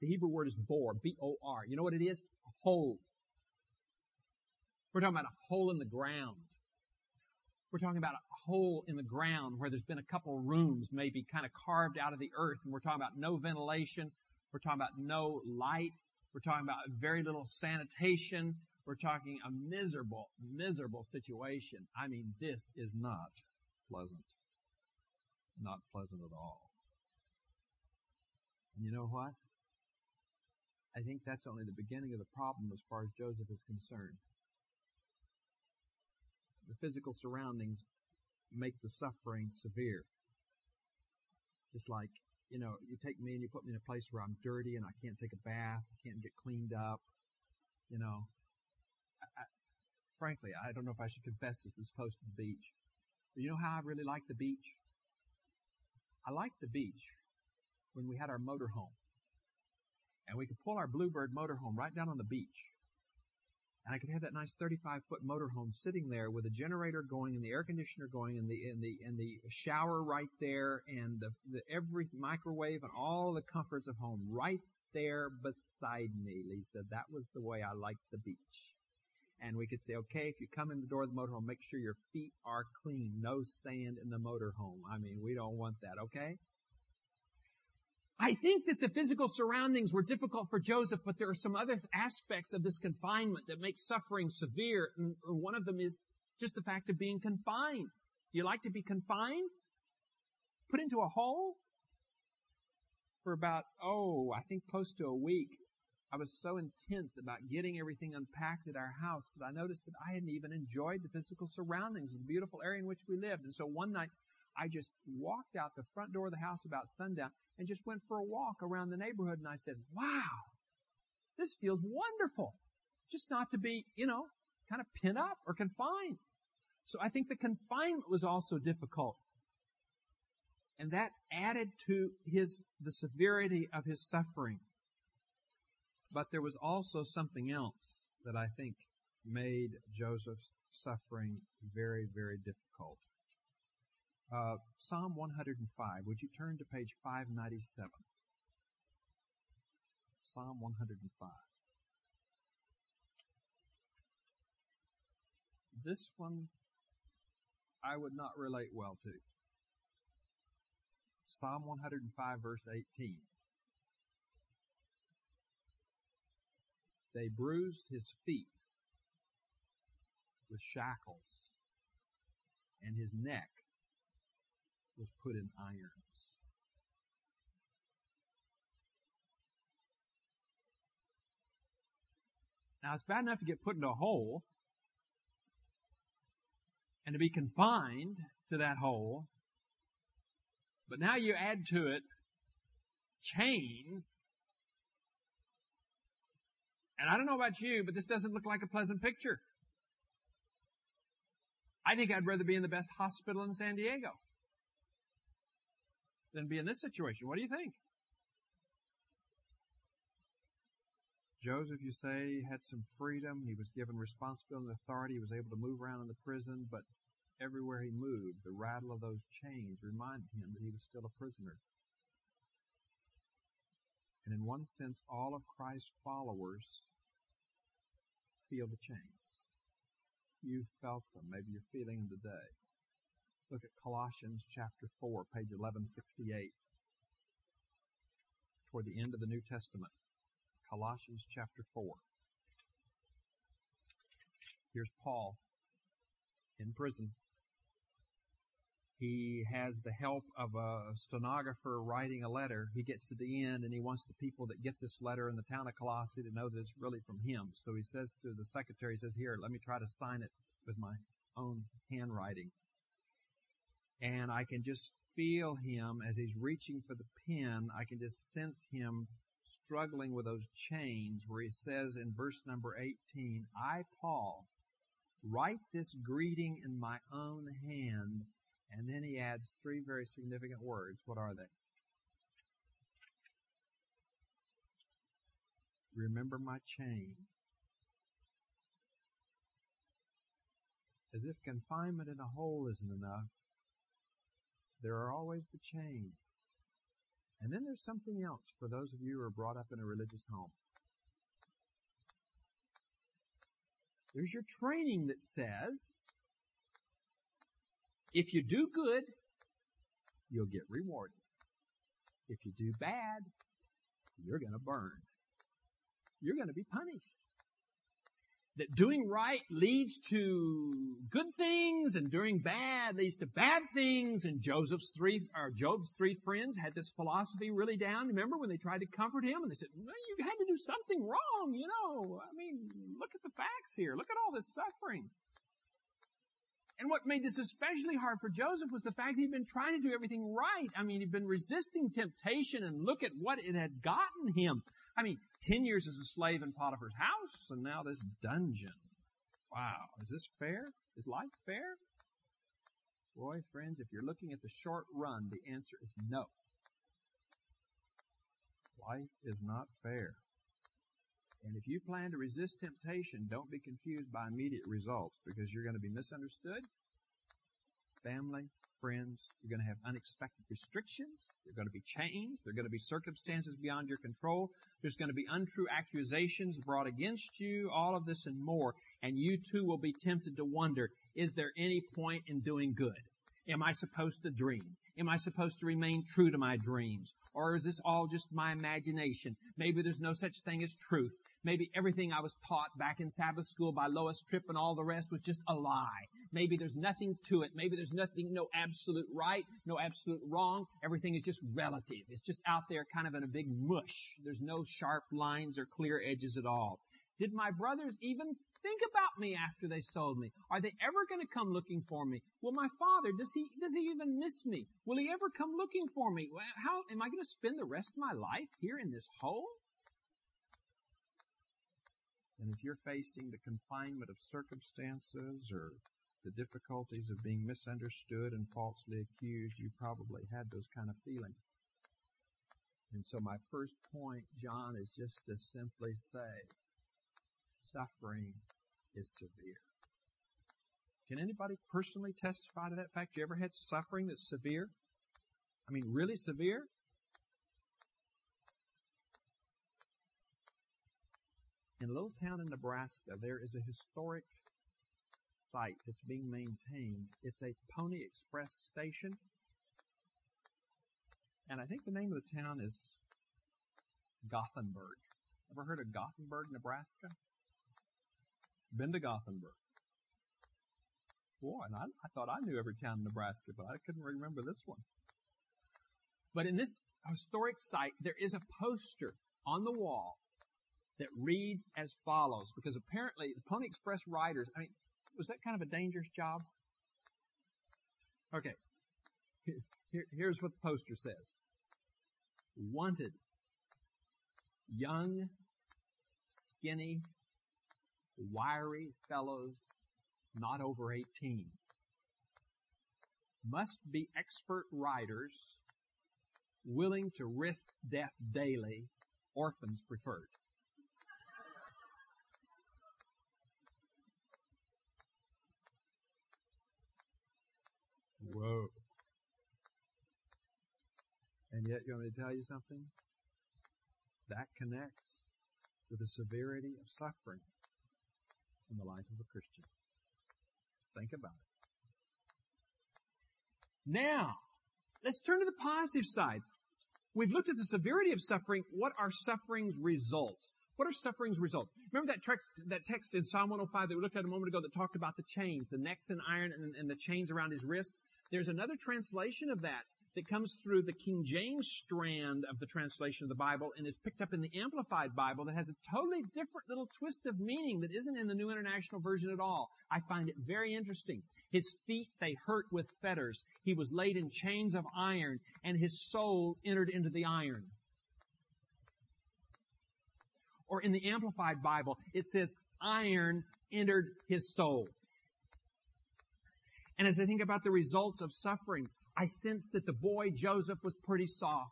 The Hebrew word is bor, B-O-R. You know what it is? A hole. We're talking about a hole in the ground. We're talking about a hole in the ground where there's been a couple of rooms maybe kind of carved out of the earth, and we're talking about no ventilation. We're talking about no light. We're talking about very little sanitation. We're talking a miserable, miserable situation. I mean, this is not pleasant. Not pleasant at all. And you know what? I think that's only the beginning of the problem as far as Joseph is concerned. The physical surroundings make the suffering severe. Just like, you take me and you put me in a place where I'm dirty and I can't take a bath, I can't get cleaned up. Frankly, I don't know if I should confess this close to the beach. But you know how I really like the beach? I liked the beach when we had our motorhome. And we could pull our Bluebird motorhome right down on the beach. And I could have that nice 35-foot motorhome sitting there with a generator going and the air conditioner going and the shower right there and the every microwave and all the comforts of home right there beside me, Lisa. That was the way I liked the beach. And we could say, okay, if you come in the door of the motorhome, make sure your feet are clean. No sand in the motorhome. I mean, we don't want that, okay? I think that the physical surroundings were difficult for Joseph, but there are some other aspects of this confinement that make suffering severe. And one of them is just the fact of being confined. Do you like to be confined? Put into a hole? For about, I think close to a week, I was so intense about getting everything unpacked at our house that I noticed that I hadn't even enjoyed the physical surroundings of the beautiful area in which we lived. And so one night, I just walked out the front door of the house about sundown and just went for a walk around the neighborhood. And I said, wow, this feels wonderful. Just not to be, kind of pinned up or confined. So I think the confinement was also difficult. And that added to the severity of his suffering. But there was also something else that I think made Joseph's suffering very, very difficult. Psalm 105. Would you turn to page 597? Psalm 105. This one I would not relate well to. Psalm 105, verse 18. They bruised his feet with shackles, and his neck was put in irons. Now, it's bad enough to get put into a hole and to be confined to that hole, but now you add to it chains. And I don't know about you, but this doesn't look like a pleasant picture. I think I'd rather be in the best hospital in San Diego than be in this situation. What do you think? Joseph, you say, had some freedom. He was given responsibility and authority. He was able to move around in the prison, but everywhere he moved, the rattle of those chains reminded him that he was still a prisoner. And in one sense, all of Christ's followers feel the chains. You felt them. Maybe you're feeling them today. Look at Colossians chapter 4, page 1168. Toward the end of the New Testament. Colossians chapter 4. Here's Paul in prison. He has the help of a stenographer writing a letter. He gets to the end and he wants the people that get this letter in the town of Colossae to know that it's really from him. So he says to the secretary, he says, here, let me try to sign it with my own handwriting. And I can just feel him as he's reaching for the pen. I can just sense him struggling with those chains where he says in verse number 18, I, Paul, write this greeting in my own hand. And then he adds three very significant words. What are they? Remember my chains. As if confinement in a hole isn't enough, there are always the chains. And then there's something else for those of you who are brought up in a religious home. There's your training that says, if you do good, you'll get rewarded. If you do bad, you're going to burn. You're going to be punished. That doing right leads to good things and doing bad leads to bad things. And Job's three friends had this philosophy really down. Remember when they tried to comfort him and they said, well, you had to do something wrong, you know. I mean, look at the facts here. Look at all this suffering. And what made this especially hard for Joseph was the fact he'd been trying to do everything right. I mean, he'd been resisting temptation, and look at what it had gotten him. I mean, 10 years as a slave in Potiphar's house, and now this dungeon. Wow. Is this fair? Is life fair? Boy, friends, if you're looking at the short run, the answer is no. Life is not fair. And if you plan to resist temptation, don't be confused by immediate results, because you're going to be misunderstood. Family, friends, you're going to have unexpected restrictions. You're going to be changed. There are going to be circumstances beyond your control. There's going to be untrue accusations brought against you, all of this and more. And you too will be tempted to wonder, is there any point in doing good? Am I supposed to dream? Am I supposed to remain true to my dreams? Or is this all just my imagination? Maybe there's no such thing as truth. Maybe everything I was taught back in Sabbath school by Lois Tripp and all the rest was just a lie. Maybe there's nothing to it. Maybe there's nothing, no absolute right, no absolute wrong. Everything is just relative. It's just out there kind of in a big mush. There's no sharp lines or clear edges at all. Did my brothers even think about me after they sold me? Are they ever going to come looking for me? Well, my father, does he even miss me? Will he ever come looking for me? How am I going to spend the rest of my life here in this hole? And if you're facing the confinement of circumstances or the difficulties of being misunderstood and falsely accused, you probably had those kind of feelings. And so my first point, John, is just to simply say, suffering is severe. Can anybody personally testify to that fact? You ever had suffering that's severe? I mean, really severe? In a little town in Nebraska, there is a historic site that's being maintained. It's a Pony Express station. And I think the name of the town is Gothenburg. Ever heard of Gothenburg, Nebraska? Been to Gothenburg. Boy, and I thought I knew every town in Nebraska, but I couldn't remember this one. But in this historic site, there is a poster on the wall that reads as follows, because apparently the Pony Express riders, I mean, was that kind of a dangerous job? Okay. Here's what the poster says. Wanted. Young, skinny, wiry fellows not over 18. Must be expert riders, willing to risk death daily, orphans preferred. Whoa. And yet, you want me to tell you something? That connects with the severity of suffering in the life of a Christian. Think about it. Now, let's turn to the positive side. We've looked at the severity of suffering. What are suffering's results? What are suffering's results? Remember that text in Psalm 105 that we looked at a moment ago that talked about the chains, the necks in iron and the chains around his wrist? There's another translation of that comes through the King James strand of the translation of the Bible and is picked up in the Amplified Bible that has a totally different little twist of meaning that isn't in the New International Version at all. I find it very interesting. His feet, they hurt with fetters. He was laid in chains of iron, and his soul entered into the iron. Or in the Amplified Bible, it says, iron entered his soul. And as I think about the results of suffering, I sense that the boy Joseph was pretty soft.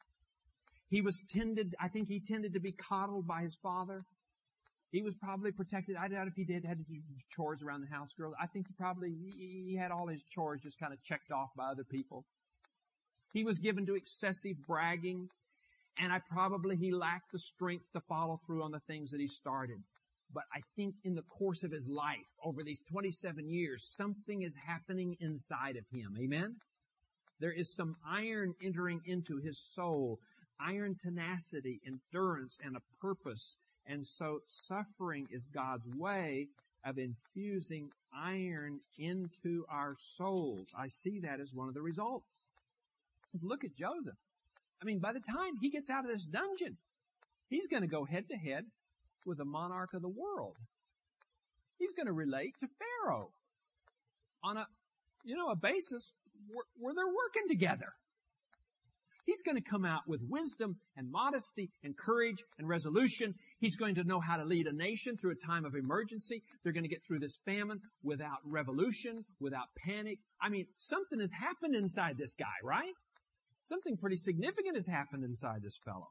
I think he tended to be coddled by his father. He was probably protected. I doubt if he had to do chores around the house, girls. I think he had all his chores just kind of checked off by other people. He was given to excessive bragging, and he lacked the strength to follow through on the things that he started. But I think in the course of his life, over these 27 years, something is happening inside of him. Amen? There is some iron entering into his soul, iron tenacity, endurance, and a purpose. And so suffering is God's way of infusing iron into our souls. I see that as one of the results. Look at Joseph. I mean, by the time he gets out of this dungeon, he's going to go head to head with the monarch of the world. He's going to relate to Pharaoh on a basis where they're working together. He's going to come out with wisdom and modesty and courage and resolution. He's going to know how to lead a nation through a time of emergency. They're going to get through this famine without revolution, without panic. I mean, something has happened inside this guy, right? Something pretty significant has happened inside this fellow.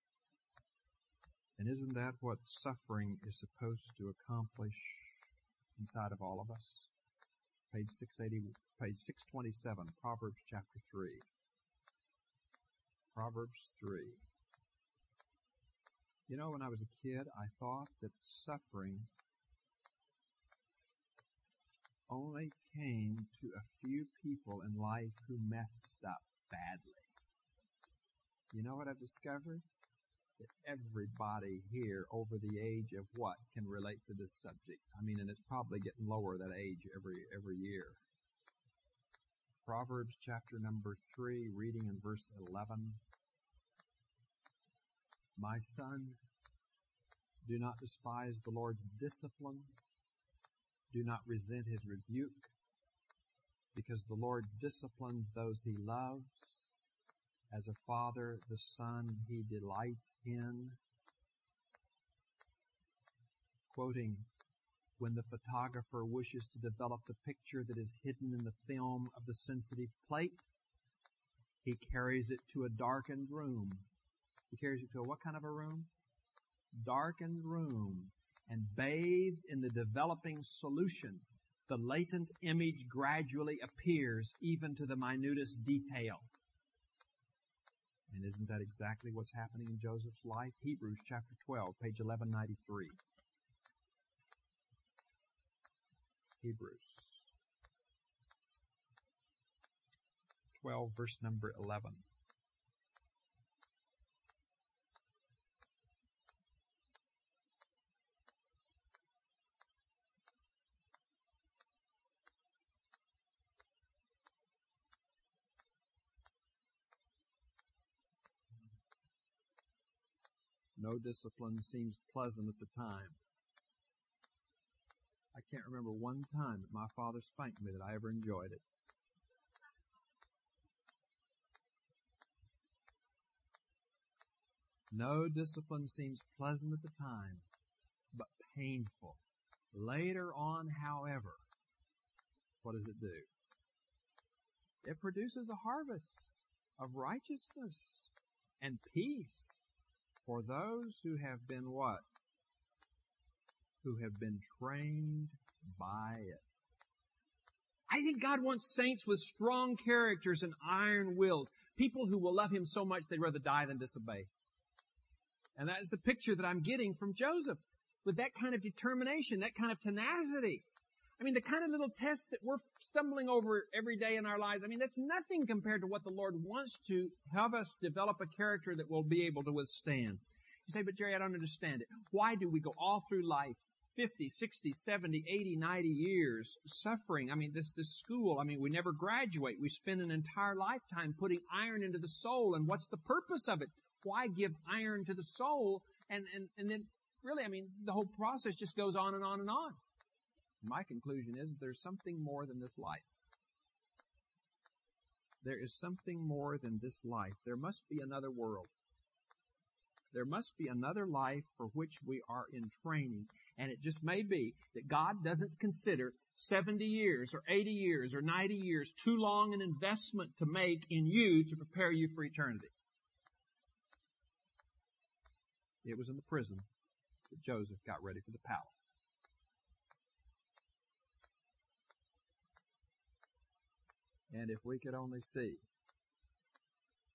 And isn't that what suffering is supposed to accomplish inside of all of us? Page 627, Proverbs chapter 3. Proverbs 3. You know, when I was a kid, I thought that suffering only came to a few people in life who messed up badly. You know what I've discovered? That everybody here over the age of what can relate to this subject. I mean, and it's probably getting lower, that age, every year. Proverbs chapter number 3, reading in verse 11. My son, do not despise the Lord's discipline. Do not resent his rebuke, because the Lord disciplines those he loves. As a father, the son he delights in. Quoting, when the photographer wishes to develop the picture that is hidden in the film of the sensitive plate, he carries it to a darkened room. He carries it to what kind of a room? Darkened room. And bathed in the developing solution, the latent image gradually appears even to the minutest detail. And isn't that exactly what's happening in Joseph's life? Hebrews chapter 12, page 1193. Hebrews 12, verse number 11. No discipline seems pleasant at the time. I can't remember one time that my father spanked me that I ever enjoyed it. No discipline seems pleasant at the time, but painful. Later on, however, what does it do? It produces a harvest of righteousness and peace for those who have been what? Who have been trained by it. I think God wants saints with strong characters and iron wills. People who will love Him so much they'd rather die than disobey. And that is the picture that I'm getting from Joseph. With that kind of determination, that kind of tenacity. I mean, the kind of little tests that we're stumbling over every day in our lives, I mean, that's nothing compared to what the Lord wants to have us develop a character that we'll be able to withstand. You say, but Jerry, I don't understand it. Why do we go all through life 50, 60, 70, 80, 90 years suffering? I mean, this school, I mean, we never graduate. We spend an entire lifetime putting iron into the soul. And what's the purpose of it? Why give iron to the soul? And then really, I mean, the whole process just goes on and on and on. My conclusion is there's something more than this life. There is something more than this life. There must be another world. There must be another life for which we are in training. And it just may be that God doesn't consider 70 years or 80 years or 90 years too long an investment to make in you to prepare you for eternity. It was in the prison that Joseph got ready for the palace. And if we could only see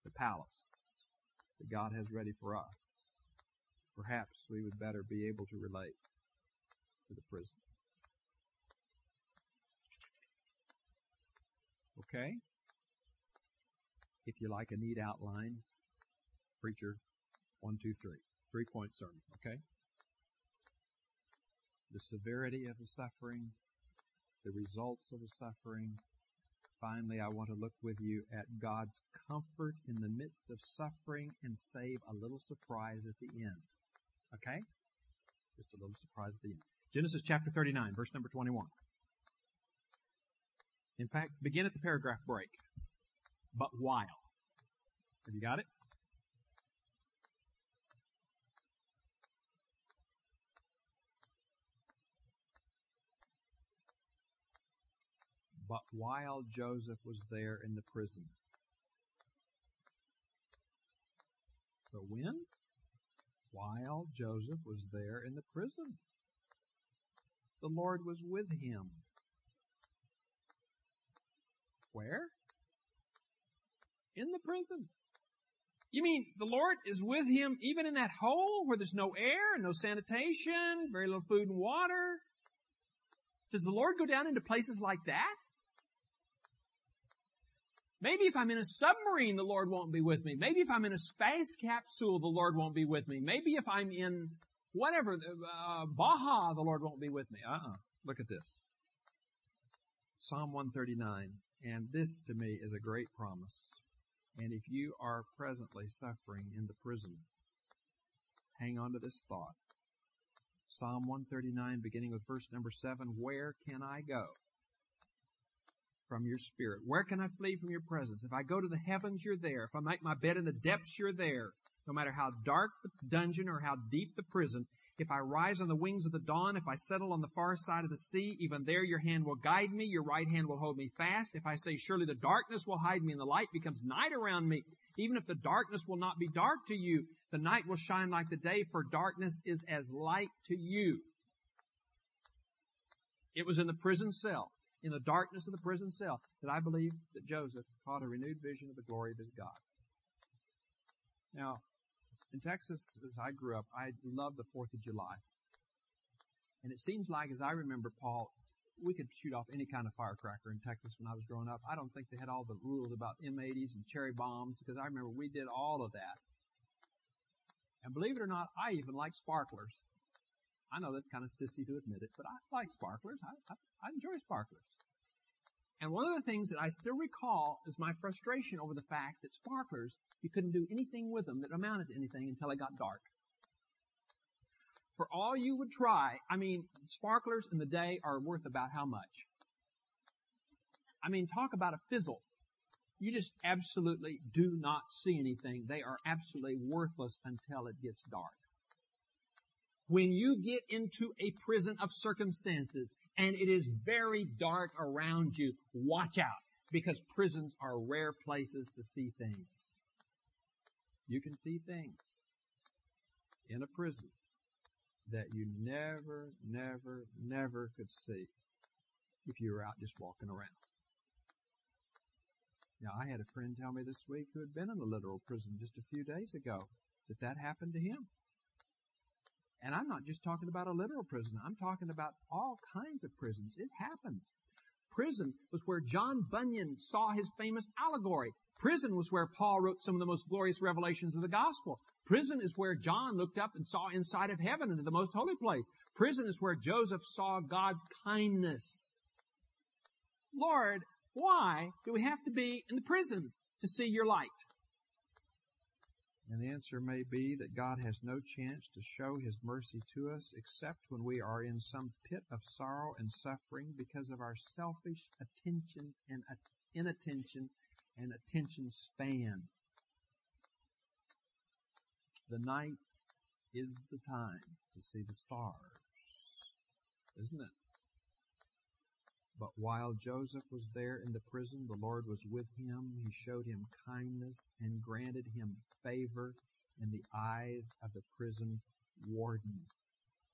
the palace that God has ready for us, perhaps we would better be able to relate to the prison. Okay? If you like a neat outline, preacher, 1, 2, 3. 3-point sermon, okay? The severity of the suffering, the results of the suffering. Finally, I want to look with you at God's comfort in the midst of suffering and save a little surprise at the end. Okay? Just a little surprise at the end. Genesis chapter 39, verse number 21. In fact, begin at the paragraph break. But while. Have you got it? But while Joseph was there in the prison. So when? While Joseph was there in the prison. The Lord was with him. Where? In the prison. You mean the Lord is with him even in that hole where there's no air and no sanitation, very little food and water? Does the Lord go down into places like that? Maybe if I'm in a submarine, the Lord won't be with me. Maybe if I'm in a space capsule, the Lord won't be with me. Maybe if I'm in whatever, Baja, the Lord won't be with me. Look at this. Psalm 139. And this to me is a great promise. And if you are presently suffering in the prison, hang on to this thought. Psalm 139, beginning with verse number 7. Where can I go from your spirit? Where can I flee from your presence? If I go to the heavens, you're there. If I make my bed in the depths, you're there. No matter how dark the dungeon or how deep the prison, if I rise on the wings of the dawn, if I settle on the far side of the sea, even there your hand will guide me, your right hand will hold me fast. If I say, surely the darkness will hide me and the light becomes night around me, even if the darkness will not be dark to you, the night will shine like the day, for darkness is as light to you. It was in the prison cell, in the darkness of the prison cell, that I believe that Joseph caught a renewed vision of the glory of his God. Now, in Texas, as I grew up, I loved the 4th of July. And it seems like, as I remember, Paul, we could shoot off any kind of firecracker in Texas when I was growing up. I don't think they had all the rules about M80s and cherry bombs, because I remember we did all of that. And believe it or not, I even like sparklers. I know that's kind of sissy to admit it, but I like sparklers. I enjoy sparklers. And one of the things that I still recall is my frustration over the fact that sparklers, you couldn't do anything with them that amounted to anything until it got dark. For all you would try, sparklers in the day are worth about how much? Talk about a fizzle. You just absolutely do not see anything. They are absolutely worthless until it gets dark. When you get into a prison of circumstances and it is very dark around you, watch out, because prisons are rare places to see things. You can see things in a prison that you never could see if you were out just walking around. Now, I had a friend tell me this week who had been in a literal prison just a few days ago that happened to him. And I'm not just talking about a literal prison. I'm talking about all kinds of prisons. It happens. Prison was where John Bunyan saw his famous allegory. Prison was where Paul wrote some of the most glorious revelations of the gospel. Prison is where John looked up and saw inside of heaven into the most holy place. Prison is where Joseph saw God's kindness. Lord, why do we have to be in the prison to see your light? And the answer may be that God has no chance to show His mercy to us except when we are in some pit of sorrow and suffering because of our selfish attention and inattention and attention span. The night is the time to see the stars, isn't it? But while Joseph was there in the prison, the Lord was with him. He showed him kindness and granted him favor in the eyes of the prison warden.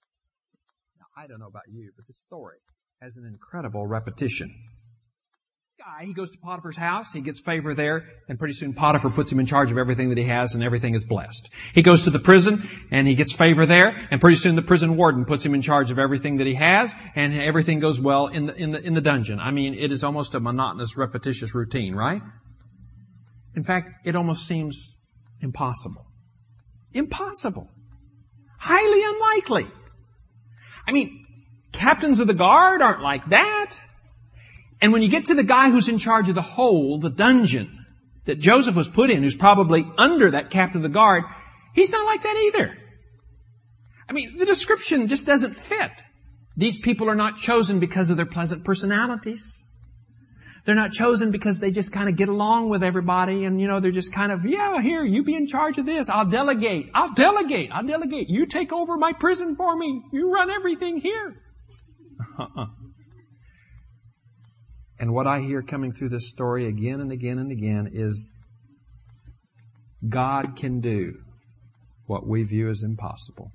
Now, I don't know about you, but this story has an incredible repetition. guy, he goes to Potiphar's house, he gets favor there, and pretty soon Potiphar puts him in charge of everything that he has, and everything is blessed. He goes to the prison, and he gets favor there, and pretty soon the prison warden puts him in charge of everything that he has, and everything goes well in the dungeon. I mean, it is almost a monotonous, repetitious routine, right? In fact, it almost seems impossible. Impossible. Highly unlikely. I mean, captains of the guard aren't like that. And when you get to the guy who's in charge of the hole, the dungeon that Joseph was put in, who's probably under that captain of the guard, he's not like that either. I mean, the description just doesn't fit. These people are not chosen because of their pleasant personalities. They're not chosen because they just kind of get along with everybody and, they're just kind of, yeah, here, you be in charge of this. I'll delegate. You take over my prison for me. You run everything here. And what I hear coming through this story again and again and again is God can do what we view as impossible.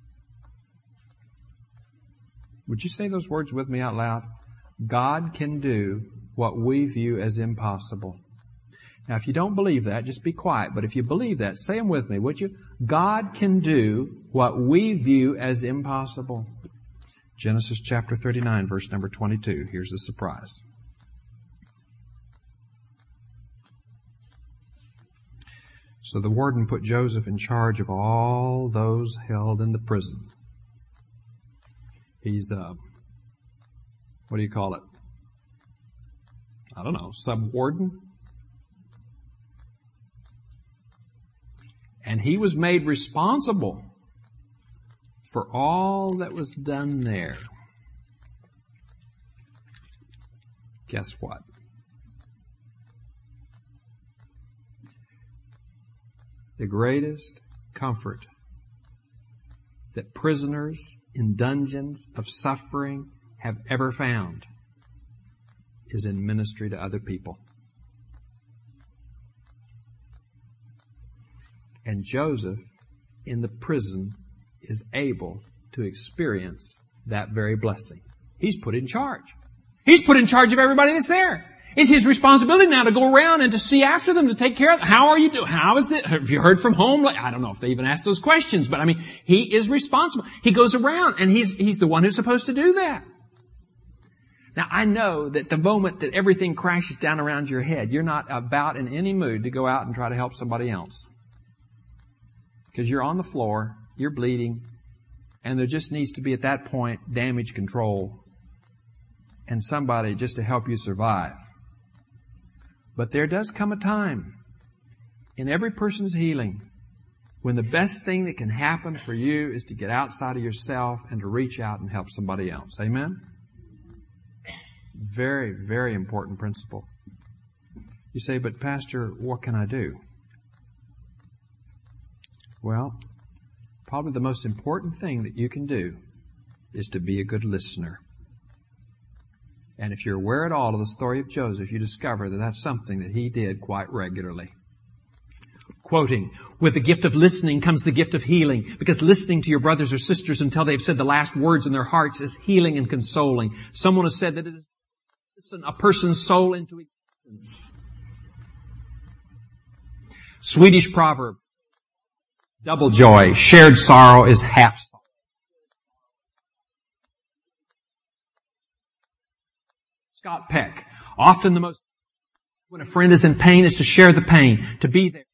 Would you say those words with me out loud? God can do what we view as impossible. Now, if you don't believe that, just be quiet. But if you believe that, say them with me, would you? God can do what we view as impossible. Genesis chapter 39, verse number 22. Here's the surprise. So the warden put Joseph in charge of all those held in the prison. He's, what do you call it? I don't know, sub-warden? And he was made responsible for all that was done there. Guess what? The greatest comfort that prisoners in dungeons of suffering have ever found is in ministry to other people. And Joseph, in the prison, is able to experience that very blessing. He's put in charge. He's put in charge of everybody that's there. It's his responsibility now to go around and to see after them, to take care of them. How are you doing? How is it? Have you heard from home? I don't know if they even ask those questions, but I mean, he is responsible. He goes around and he's the one who's supposed to do that. Now, I know that the moment that everything crashes down around your head, you're not about in any mood to go out and try to help somebody else. Because you're on the floor, you're bleeding, and there just needs to be at that point damage control and somebody just to help you survive. But there does come a time in every person's healing when the best thing that can happen for you is to get outside of yourself and to reach out and help somebody else. Amen? Very, very important principle. You say, but Pastor, what can I do? Well, probably the most important thing that you can do is to be a good listener. And if you're aware at all of the story of Joseph, you discover that that's something that he did quite regularly. Quoting, with the gift of listening comes the gift of healing, because listening to your brothers or sisters until they've said the last words in their hearts is healing and consoling. Someone has said that it is listen a person's soul into existence. Swedish proverb, double joy, shared sorrow is half sorrow. Scott Peck, often the most when a friend is in pain is to share the pain, to be there.